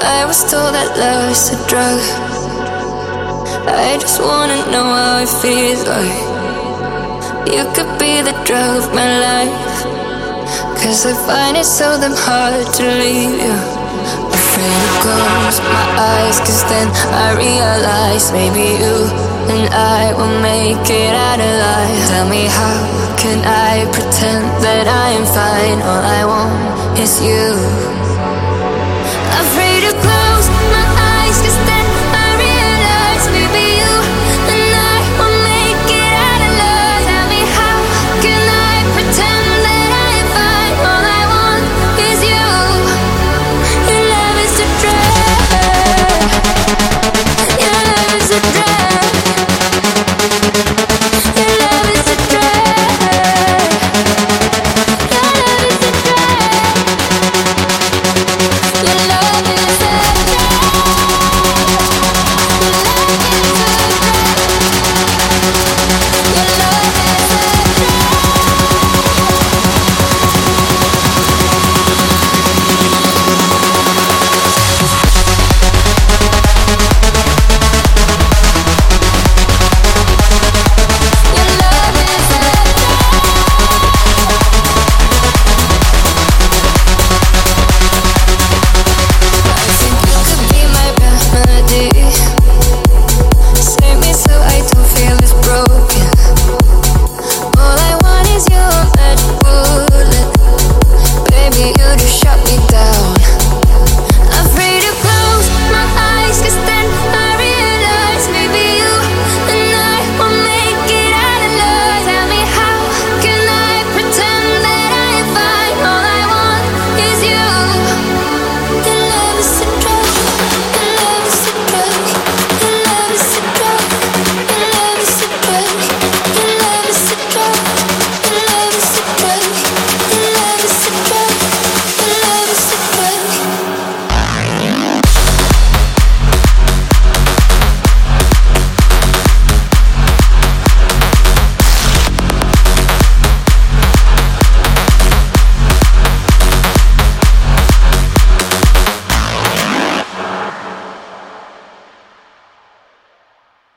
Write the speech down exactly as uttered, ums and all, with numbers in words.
I was told that love's a drug. I just wanna know how it feels like. You could be the drug of my life, 'cause I find it so damn hard to leave you. Afraid to close my eyes, 'cause then I realize maybe you and I will make it out alive. Tell me, how can I pretend that I am fine? All I want is you. Afraid to close my eyes, 'cause